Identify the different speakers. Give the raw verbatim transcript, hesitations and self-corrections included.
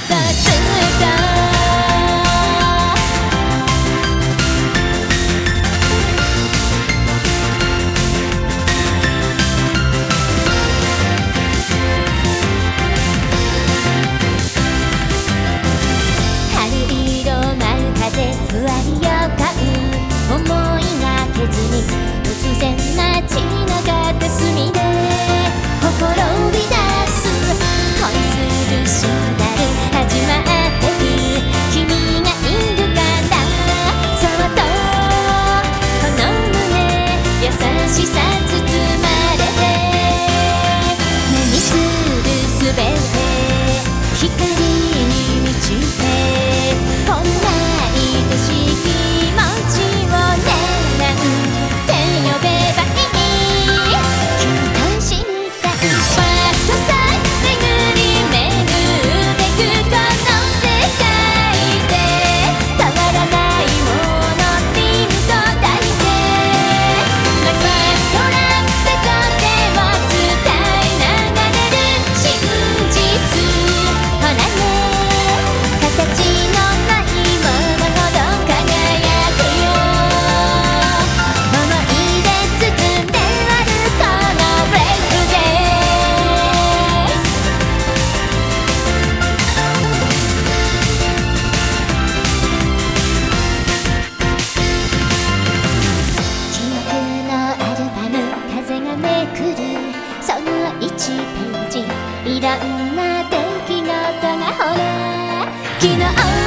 Speaker 1: ふわり予感思いがけずに突然街の片隅でほころび出す恋するシグナル始まってる君がいるからそっとこの胸優しさ包まれて目にするすべて光に満ちてこんな愛しい気持ちを狙って呼べばいい君と知りたいファーストサイト巡り巡ってくこの世界で変わらないものピンと抱いて My first love どこでも伝え流れる真実ほらね形のそのいちページいろんな出来事がほら昨日